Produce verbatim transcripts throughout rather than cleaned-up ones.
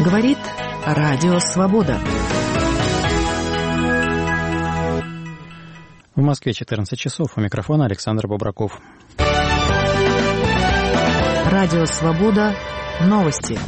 Говорит Радио Свобода. В Москве четырнадцать часов. У микрофона Александр Бобраков. Радио Свобода. Новости.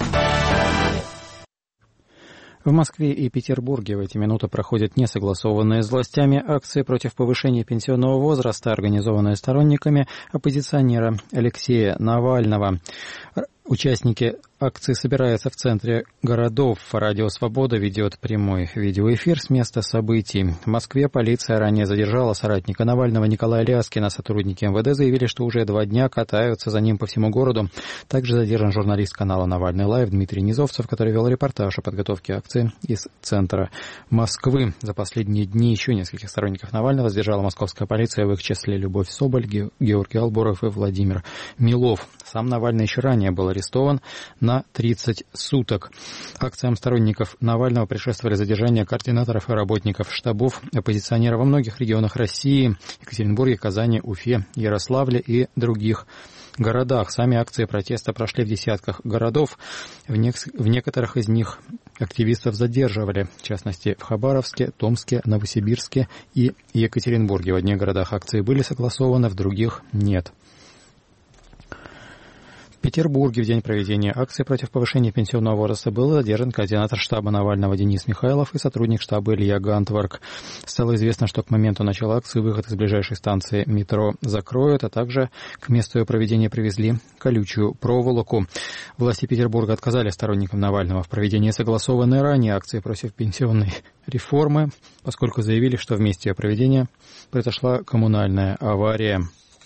В Москве и Петербурге в эти минуты проходят несогласованные с властями акции против повышения пенсионного возраста, организованные сторонниками оппозиционера Алексея Навального. Участники акции собираются в центре городов. Радио «Свобода» ведет прямой видеоэфир с места событий. В Москве полиция ранее задержала соратника Навального Николая Ляскина. Сотрудники эм вэ дэ заявили, что уже два дня катаются за ним по всему городу. Также задержан журналист канала «Навальный Лайв» Дмитрий Низовцев, который вел репортаж о подготовке акции из центра Москвы. За последние дни еще нескольких сторонников Навального задержала московская полиция, в их числе Любовь Соболь, Георгий Алборов и Владимир Милов. Сам Навальный еще ранее был арестован на тридцать суток. Акциям сторонников Навального предшествовали задержания координаторов и работников штабов оппозиционера во многих регионах России: Екатеринбурге, Казани, Уфе, Ярославле и других городах. Сами акции протеста прошли в десятках городов. В, не... в некоторых из них активистов задерживали, в частности, в Хабаровске, Томске, Новосибирске и Екатеринбурге. В одних городах акции были согласованы, в других нет. В Петербурге в день проведения акции против повышения пенсионного возраста был задержан координатор штаба Навального Денис Михайлов и сотрудник штаба Илья Гантварг. Стало известно, что к моменту начала акции выход из ближайшей станции метро закроют, а также к месту ее проведения привезли колючую проволоку. Власти Петербурга отказали сторонникам Навального в проведении согласованной ранее акции против пенсионной реформы, поскольку заявили, что в месте ее проведения произошла коммунальная авария.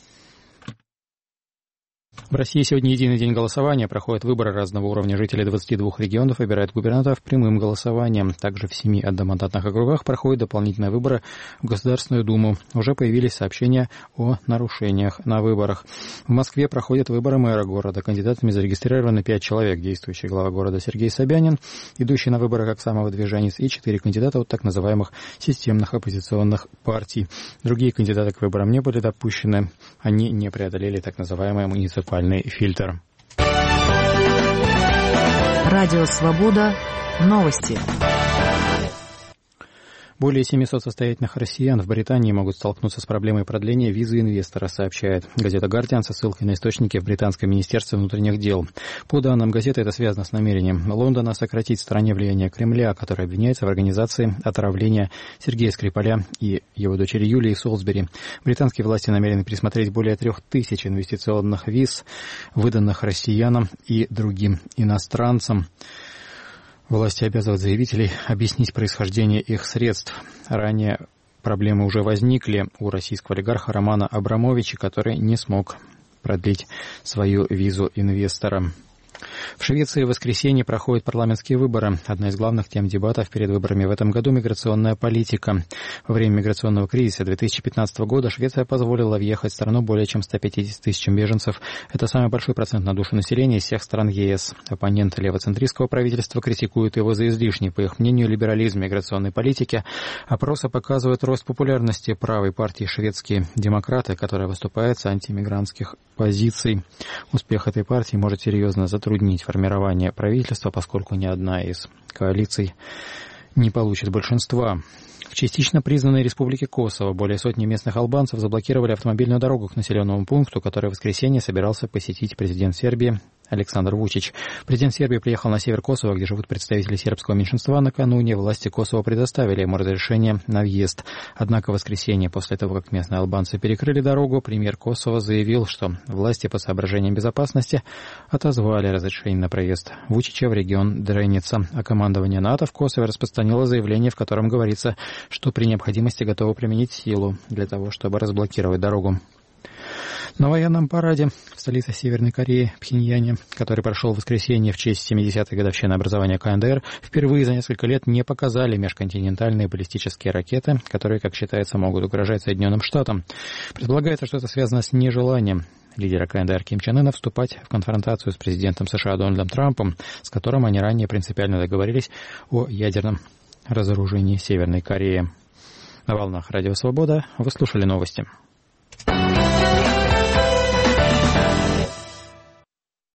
В России сегодня единый день голосования. Проходят выборы разного уровня. Жители двадцати двух регионов выбирают губернаторов прямым голосованием. Также в семи одномандатных округах проходят дополнительные выборы в Государственную Думу. Уже появились сообщения о нарушениях на выборах. В Москве проходят выборы мэра города. Кандидатами зарегистрированы пять человек. Действующий глава города Сергей Собянин, идущий на выборы как самовыдвиженец, и четыре кандидата от так называемых системных оппозиционных партий. Другие кандидаты к выборам не были допущены. Они не преодолели так называемый муниципальный фильтр. Радио «Свобода». Новости. Более семисот состоятельных россиян в Британии могут столкнуться с проблемой продления визы инвестора, сообщает газета «Гардиан» со ссылкой на источники в британском министерстве внутренних дел. По данным газеты, это связано с намерением Лондона сократить в стране влияние Кремля, который обвиняется в организации отравления Сергея Скрипаля и его дочери Юлии Солсбери. Британские власти намерены пересмотреть более трех тысяч инвестиционных виз, выданных россиянам и другим иностранцам. Власти обязывают заявителей объяснить происхождение их средств. Ранее проблемы уже возникли у российского олигарха Романа Абрамовича, который не смог продлить свою визу инвестора. В Швеции в воскресенье проходят парламентские выборы. Одна из главных тем дебатов перед выборами в этом году – миграционная политика. Во время миграционного кризиса две тысячи пятнадцатого года Швеция позволила въехать в страну более чем ста пятидесяти тысячам беженцев. Это самый большой процент на душу населения из всех стран е эс. Оппоненты левоцентристского правительства критикуют его за излишний, по их мнению, либерализм миграционной политики. Опросы показывают рост популярности правой партии «Шведские демократы», которая выступает с антимигрантских позиций. Успех этой партии может серьезно затруднить формирование правительства, поскольку ни одна из коалиций не получит большинства. В частично признанной республике Косово более сотни местных албанцев заблокировали автомобильную дорогу к населенному пункту, который в воскресенье собирался посетить президент Сербии Александр Вучич. Президент Сербии приехал на север Косово, где живут представители сербского меньшинства. Накануне власти Косово предоставили ему разрешение на въезд. Однако в воскресенье, после того, как местные албанцы перекрыли дорогу, премьер Косово заявил, что власти по соображениям безопасности отозвали разрешение на проезд Вучича в регион Дреница. А командование НАТО в Косово распространило заявление, в котором говорится, что при необходимости готово применить силу для того, чтобы разблокировать дорогу. На военном параде в столице Северной Кореи, Пхеньяне, который прошел в воскресенье в честь семидесятой годовщины образования ка эн дэ эр, впервые за несколько лет не показали межконтинентальные баллистические ракеты, которые, как считается, могут угрожать Соединенным Штатам. Предполагается, что это связано с нежеланием лидера ка эн дэ эр Ким Чен Ына вступать в конфронтацию с президентом США Дональдом Трампом, с которым они ранее принципиально договорились о ядерном разоружении Северной Кореи. На волнах Радио Свобода вы слушали новости.